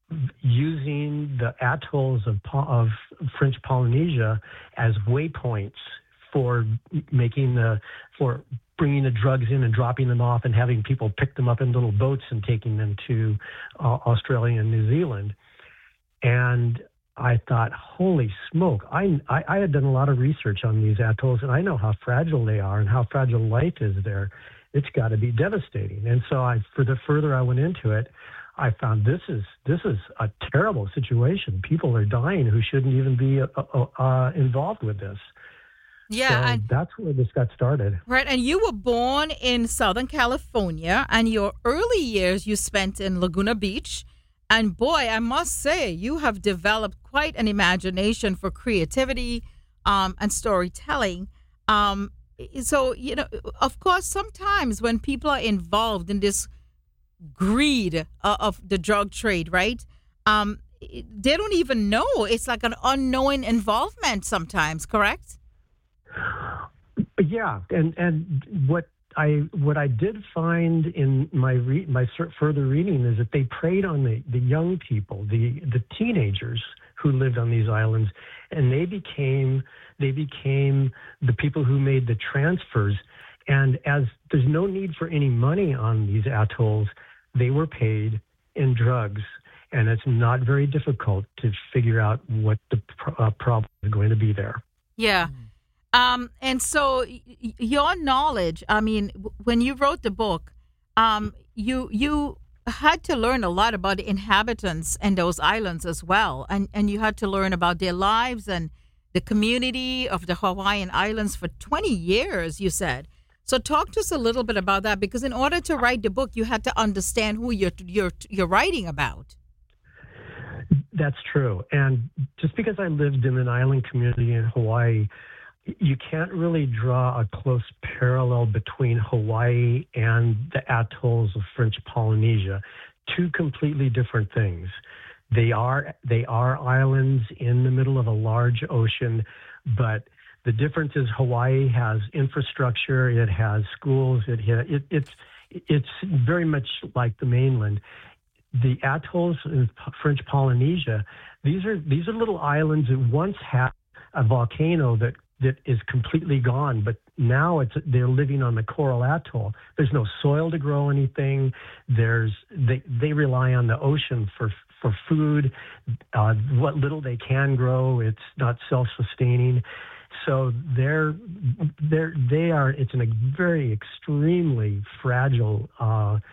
using the atolls of, of French Polynesia as waypoints for making the for bringing the drugs in and dropping them off and having people pick them up in little boats and taking them to uh, Australia and New Zealand. And I thought, holy smoke, I, I, I had done a lot of research on these atolls, and I know how fragile they are and how fragile life is there. It's got to be devastating. And so I, for the further I went into it, I found this is this is a terrible situation. People are dying who shouldn't even be uh, uh, involved with this. Yeah, so and that's where this got started. Right, and you were born in Southern California, and your early years you spent in Laguna Beach. And boy, I must say, you have developed quite an imagination for creativity um, and storytelling. Um, so, you know, of course, sometimes when people are involved in this greed uh, of the drug trade, right, um, they don't even know. It's like an unknowing involvement sometimes, correct? Yeah, and and what I what I did find in my re, my further reading is that they preyed on the, the young people, the the teenagers who lived on these islands, and they became they became the people who made the transfers. And as there's no need for any money on these atolls, they were paid in drugs, and it's not very difficult to figure out what the uh, problem is going to be there. Yeah. Um, and so y- your knowledge, I mean, w- when you wrote the book, um, you you had to learn a lot about the inhabitants and those islands as well. And, and you had to learn about their lives and the community of the Hawaiian Islands for twenty years, you said. So talk to us a little bit about that, because in order to write the book, you had to understand who you're you're, you're writing about. That's true. And just because I lived in an island community in Hawaii, you can't really draw a close parallel between Hawaii and the atolls of French Polynesia. Two completely different things. They are they are islands in the middle of a large ocean, but the difference is Hawaii has infrastructure, it has schools, it, it it's it's very much like the mainland. The atolls in French Polynesia, these are these are little islands that once had a volcano that that is completely gone, but now it's they're living on the coral atoll. There's no soil to grow anything. There's they they rely on the ocean for for food. Uh, what little they can grow, it's not self-sustaining. So they're they're they are. It's a very extremely fragile uh,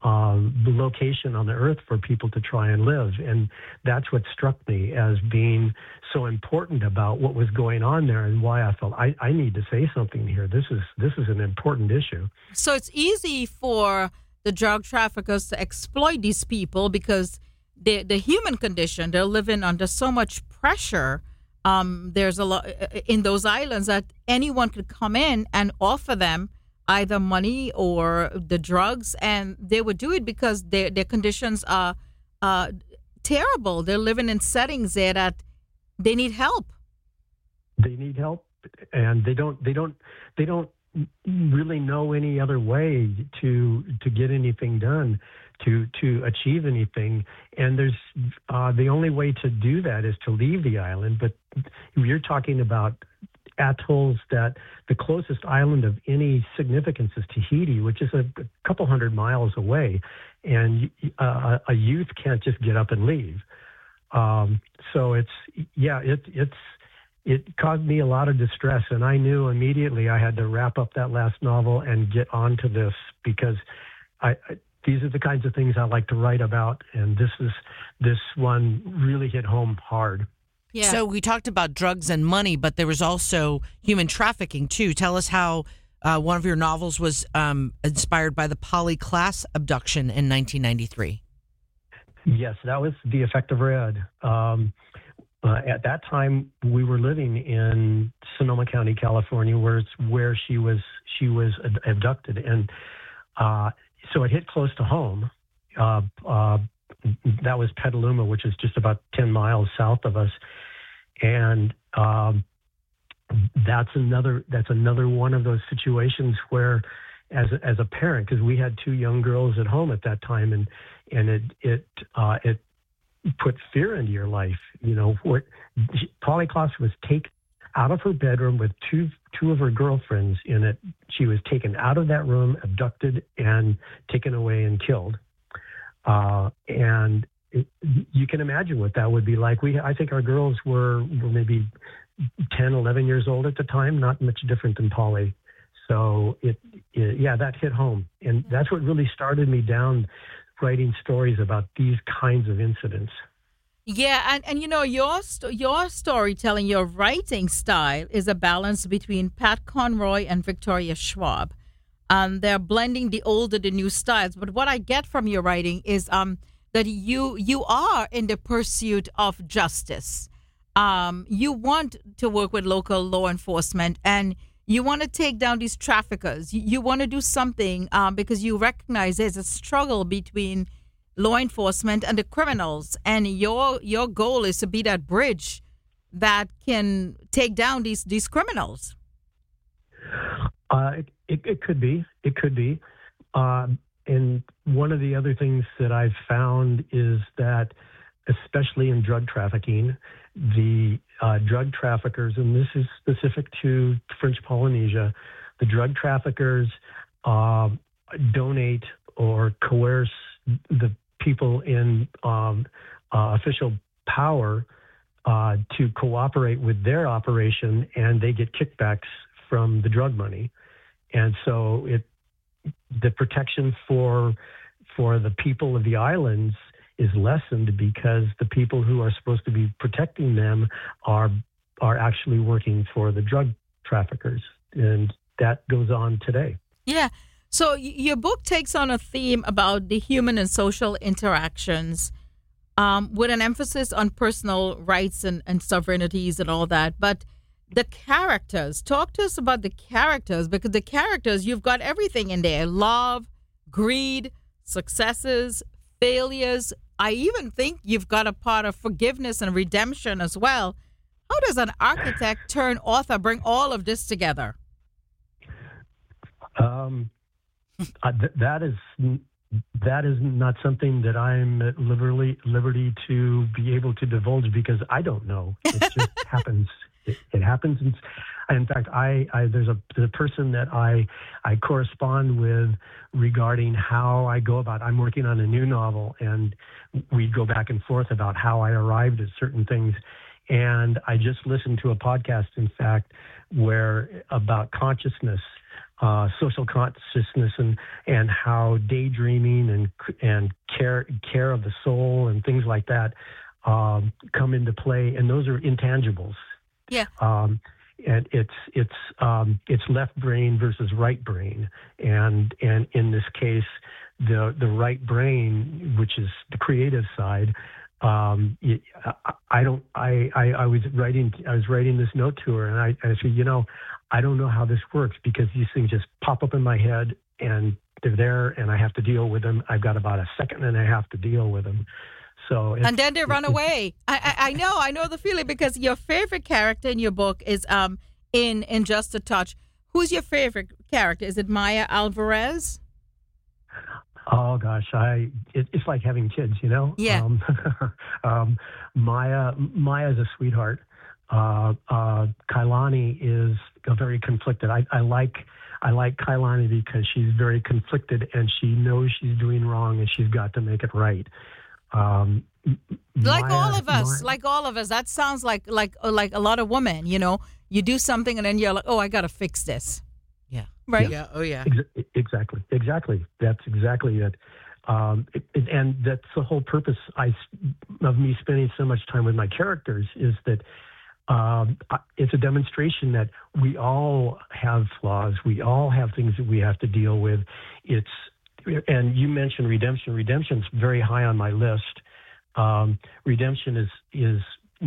um, location on the earth for people to try and live. And that's what struck me as being so important about what was going on there, and why I felt I, I need to say something here. This is this is an important issue. So it's easy for the drug traffickers to exploit these people because the the human condition, they're living under so much pressure. Um, there's a lot in those islands that anyone could come in and offer them either money or the drugs, and they would do it because their their conditions are uh, terrible. They're living in settings there that they need help. They need help, and they don't. They don't. They don't really know any other way to to get anything done, to to achieve anything. And there's uh, the only way to do that is to leave the island. But you're talking about atolls that the closest island of any significance is Tahiti, which is a, a couple hundred miles away, and uh, a youth can't just get up and leave. Um, so it's yeah, it it's it caused me a lot of distress, and I knew immediately I had to wrap up that last novel and get onto this because I, I these are the kinds of things I like to write about, and this is this one really hit home hard. Yeah. So we talked about drugs and money, but there was also human trafficking, too. Tell us how uh, one of your novels was um, inspired by the Polly Klaas abduction in nineteen ninety-three. Yes, that was The Effect of Red. Um, uh, at that time, we were living in Sonoma County, California, where it's where she was she was abducted, and uh, so it hit close to home. Uh, uh, that was Petaluma, which is just about ten miles south of us, and um, that's another that's another one of those situations where, as a, as a parent, because we had two young girls at home at that time, and and it it uh, it put fear into your life. You know, what Polly Klaas was taken out of her bedroom with two two of her girlfriends in it. She was taken out of that room, abducted, and taken away and killed. Uh, and it, you can imagine what that would be like. We, I think our girls were, were maybe ten, eleven years old at the time, not much different than Polly. So it, it, yeah, that hit home. And that's what really started me down writing stories about these kinds of incidents. Yeah, and, and you know, your your storytelling, your writing style is a balance between Pat Conroy and Victoria Schwab. Um, they're blending the old and the new styles. But what I get from your writing is um, that you you are in the pursuit of justice. Um, you want to work with local law enforcement, and you want to take down these traffickers. You, you want to do something um, because you recognize there's a struggle between law enforcement and the criminals, and your your goal is to be that bridge that can take down these these criminals. Uh, it, it, it could be. It could be. Uh, and one of the other things that I've found is that, especially in drug trafficking, the uh, drug traffickers, and this is specific to French Polynesia, the drug traffickers uh, donate or coerce the people in um, uh, official power uh, to cooperate with their operation, and they get kickbacks from the drug money. And so it, the protection for for the people of the islands is lessened because the people who are supposed to be protecting them are are actually working for the drug traffickers, and that goes on today. Yeah. So y- your book takes on a theme about the human and social interactions, um, with an emphasis on personal rights and, and sovereignties and all that, but the characters, talk to us about the characters, because the characters, you've got everything in there. Love, greed, successes, failures. I even think you've got a part of forgiveness and redemption as well. How does an architect turn author bring all of this together? Um, uh, th- that is that is not something that I'm at liberty, liberty to be able to divulge because I don't know. It just happens. It, it happens. In, in fact, I, I there's a the person that I I correspond with regarding how I go about. I'm working on a new novel, and we go back and forth about how I arrived at certain things. And I just listened to a podcast, in fact, where about consciousness, uh, social consciousness and, and how daydreaming and and care care of the soul and things like that um, come into play, and those are intangibles. Yeah. Um, and it's it's um, it's left brain versus right brain, and and in this case, the the right brain, which is the creative side. Um, I don't. I, I, I was writing. I was writing this note to her, and I, I said, you know, I don't know how this works because these things just pop up in my head, and they're there, and I have to deal with them. I've got about a second and a half to deal with them. So and then they run away. I, I, I know. I know the feeling because your favorite character in your book is um in in Just a Touch. Who's your favorite character? Is it Maya Alvarez? Oh gosh, I it, it's like having kids, you know. Yeah. Um, um, Maya Maya's a sweetheart. Uh, uh, Kailani is a very conflicted. I, I like I like Kailani because she's very conflicted and she knows she's doing wrong and she's got to make it right. Um, like Maya, all of us, Maya, like all of us. That sounds like like like a lot of women. You know, you do something and then you're like, oh, I got to fix this. Yeah. Right. Yeah. Oh, yeah. Ex- exactly. Exactly. That's exactly it. Um, it, it. And that's the whole purpose I, of me spending so much time with my characters is that um, it's a demonstration that we all have flaws. We all have things that we have to deal with. It's and you mentioned redemption. Redemption's very high on my list. Um, redemption is is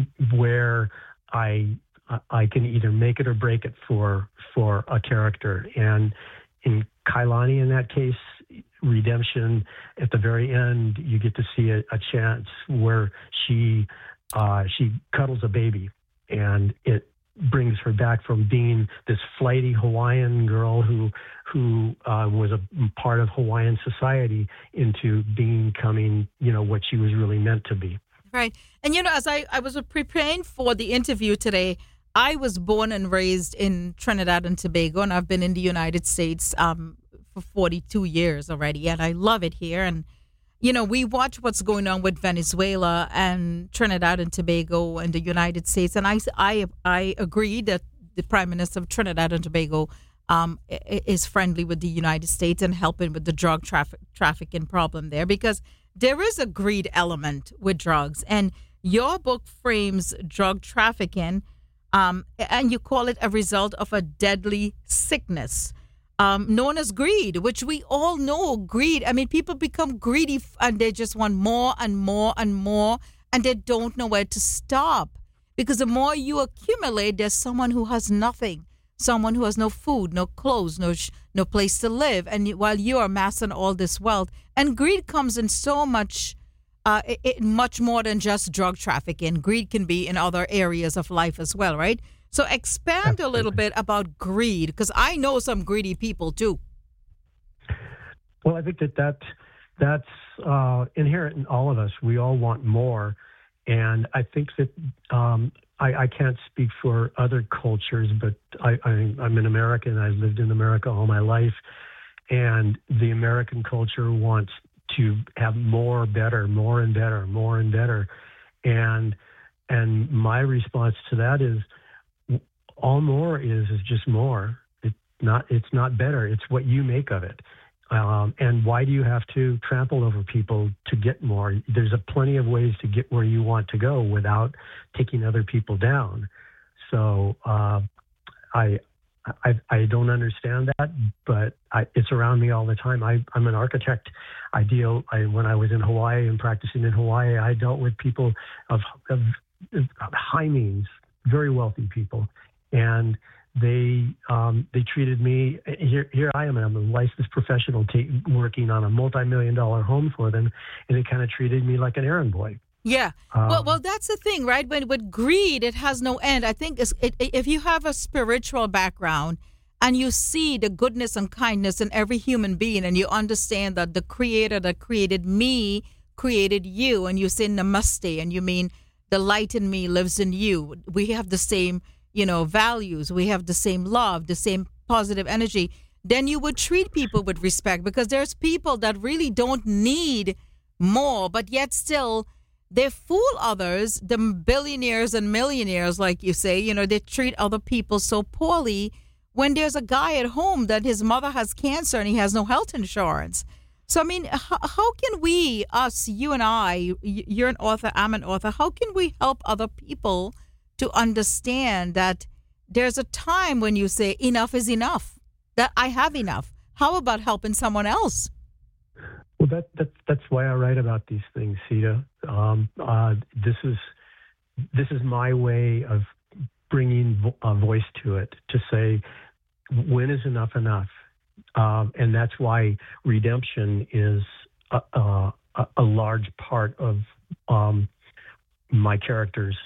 where I. I can either make it or break it for for a character. And in Kailani, in that case, redemption, at the very end, you get to see a, a chance where she uh, she cuddles a baby, and it brings her back from being this flighty Hawaiian girl who who uh, was a part of Hawaiian society into becoming, you know, what she was really meant to be. Right. And, you know, as I, I was preparing for the interview today, I was born and raised in Trinidad and Tobago, and I've been in the United States um, for forty-two years already, and I love it here. And, you know, we watch what's going on with Venezuela and Trinidad and Tobago and the United States, and I, I, I agree that the Prime Minister of Trinidad and Tobago um, is friendly with the United States and helping with the drug traffic, trafficking problem there, because there is a greed element with drugs, and your book frames drug trafficking Um, and you call it a result of a deadly sickness um, known as greed, which we all know greed. I mean, people become greedy and they just want more and more and more, and they don't know where to stop. Because the more you accumulate, there's someone who has nothing, someone who has no food, no clothes, no sh- no place to live. And while you are amassing all this wealth, and greed comes in so much Uh, it, it, much more than just drug trafficking. Greed can be in other areas of life as well, right? So expand Absolutely. a little bit about greed, because I know some greedy people too. Well, I think that, that that's uh, inherent in all of us. We all want more. And I think that um, I, I can't speak for other cultures, but I, I, I'm an American. I've lived in America all my life. And the American culture wants to have more, better, more and better, more and better. And and my response to that is all more is is just more. It's not it's not better. It's what you make of it. Um, and why do you have to trample over people to get more? There's a plenty of ways to get where you want to go without taking other people down. So uh, I, I I don't understand that, but I, it's around me all the time. I, I'm an architect. I deal I, when I was in Hawaii and practicing in Hawaii, I dealt with people of, of, of high means, very wealthy people, and they um, they treated me. Here here I am. I'm a licensed professional t- working on a multi-million dollar home for them, and they kind of treated me like an errand boy. Yeah. Um, well, well, that's the thing, right? When with greed, it has no end. I think it's, it, if you have a spiritual background and you see the goodness and kindness in every human being, and you understand that the Creator that created me created you, and you say namaste, and you mean the light in me lives in you. We have the same, you know, values. We have the same love, the same positive energy. Then you would treat people with respect, because there's people that really don't need more, but yet still they fool others, the billionaires and millionaires, like you say, you know, they treat other people so poorly when there's a guy at home that his mother has cancer and he has no health insurance. So, I mean, how, how can we, us, you and I, you're an author, I'm an author, how can we help other people to understand that there's a time when you say enough is enough, that I have enough? How about helping someone else? Well, that, that that's why I write about these things, Sita. Um, uh, this is this is my way of bringing vo- a voice to it, to say, when is enough enough? Um, and that's why redemption is a, a, a large part of um, my characters.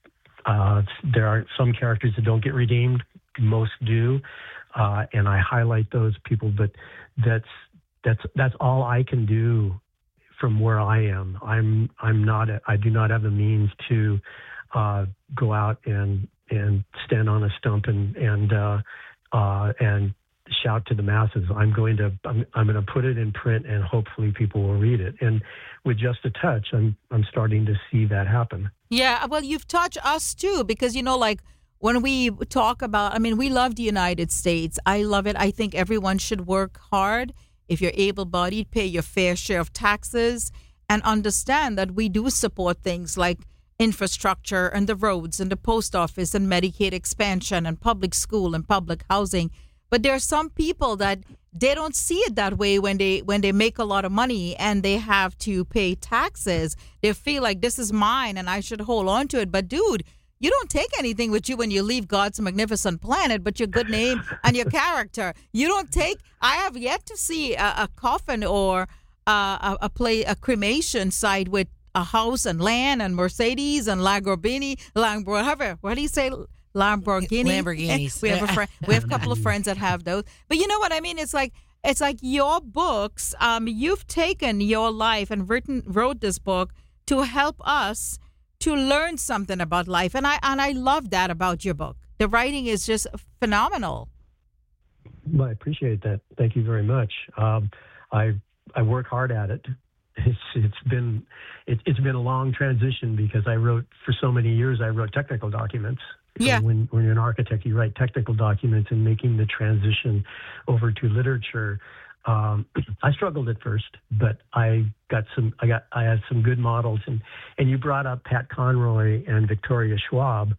Uh, there are some characters that don't get redeemed. Most do. Uh, and I highlight those people, but that's that's that's all I can do from where I am. I'm I'm not a, I do not have the means to uh, go out and and stand on a stump and and uh, uh, and shout to the masses. I'm going to I'm, I'm going to put it in print, and hopefully people will read it. And with Just a Touch, I'm I'm starting to see that happen. Yeah, well, you've touched us too, because you know, like when we talk about, I mean, we love the United States. I love it. I think everyone should work hard. If you're able-bodied, pay your fair share of taxes and understand that we do support things like infrastructure and the roads and the post office and Medicaid expansion and public school and public housing. But there are some people that they don't see it that way when they when they make a lot of money and they have to pay taxes. They feel like this is mine and I should hold on to it. But dude, you don't take anything with you when you leave God's magnificent planet, but your good name and your character. You don't take. I have yet to see a, a coffin or a, a, a play a cremation site with a house and land and Mercedes and Lamborghini, Lamborghini. What do you say? Lamborghini. Lamborghinis. We have a friend. We have a couple of friends that have those. But you know what I mean? It's like it's like your books. Um, you've taken your life and written wrote this book to help us to learn something about life, and I and I love that about your book. The writing is just phenomenal. Well, I appreciate that. Thank you very much. Um, I I work hard at it. It's it's been it, it's been a long transition because I wrote for so many years. I wrote technical documents. Yeah. So when when you're an architect, you write technical documents, and making the transition over to literature. Um, I struggled at first, but I got some. I got. I had some good models, and, and you brought up Pat Conroy and Victoria Schwab,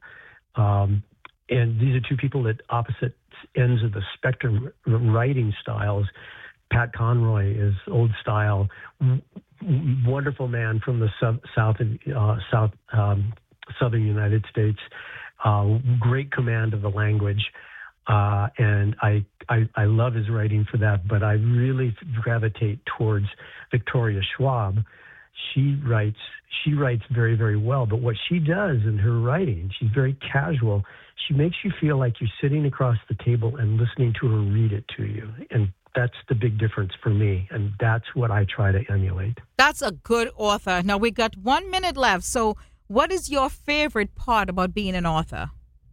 um, and these are two people at opposite ends of the spectrum, writing styles. Pat Conroy is old style, w- wonderful man from the sub, south uh, south um, southern United States, uh, great command of the language. Uh, and I, I I love his writing for that, but I really gravitate towards Victoria Schwab. She writes she writes very, very well, but what she does in her writing, she's very casual. She makes you feel like you're sitting across the table and listening to her read it to you. And that's the big difference for me, and that's what I try to emulate. That's a good author. Now, we got one minute left, so what is your favorite part about being an author?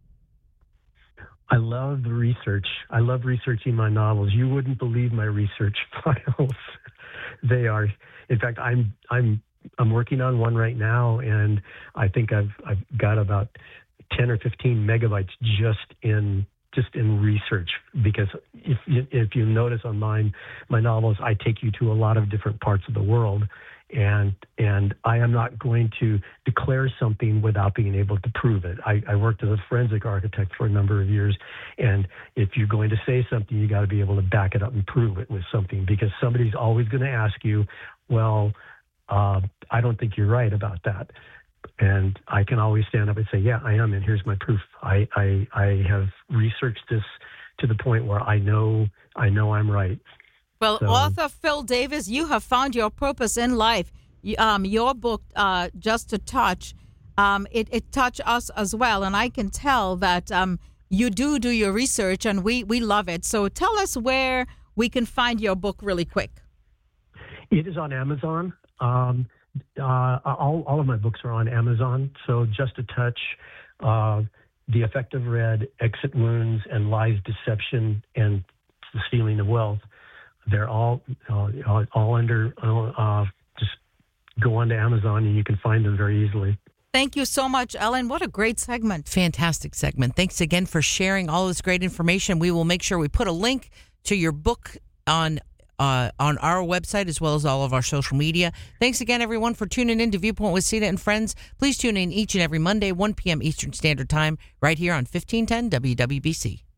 I love the research. I love researching my novels. You wouldn't believe my research files. They are, in fact, I'm I'm I'm working on one right now, and I think I've I've got about ten or fifteen megabytes just in just in research. Because if you, if you notice on mine, my novels, I take you to a lot of different parts of the world. And and I am not going to declare something without being able to prove it. I, I worked as a forensic architect for a number of years, and if you're going to say something, you got to be able to back it up and prove it with something, because somebody's always going to ask you, well, uh, I don't think you're right about that. And I can always stand up and say, yeah, I am, and here's my proof. I, I, I have researched this to the point where I know I know I'm right. Well, so, author Phil Davis, you have found your purpose in life. Um, your book, uh, Just a Touch, um, it, it touched us as well. And I can tell that um, you do do your research, and we, we love it. So tell us where we can find your book really quick. It is on Amazon. Um, uh, all, all of my books are on Amazon. So Just a Touch, uh, The Effect of Red, Exit Wounds, and Lies, Deception, and The Stealing of Wealth. They're all uh, all under, uh, just go onto Amazon and you can find them very easily. Thank you so much, Ellen. What a great segment. Fantastic segment. Thanks again for sharing all this great information. We will make sure we put a link to your book on uh, on our website as well as all of our social media. Thanks again, everyone, for tuning in to Viewpoint with Sita and Friends. Please tune in each and every Monday, one p.m. Eastern Standard Time, right here on fifteen ten W W B C.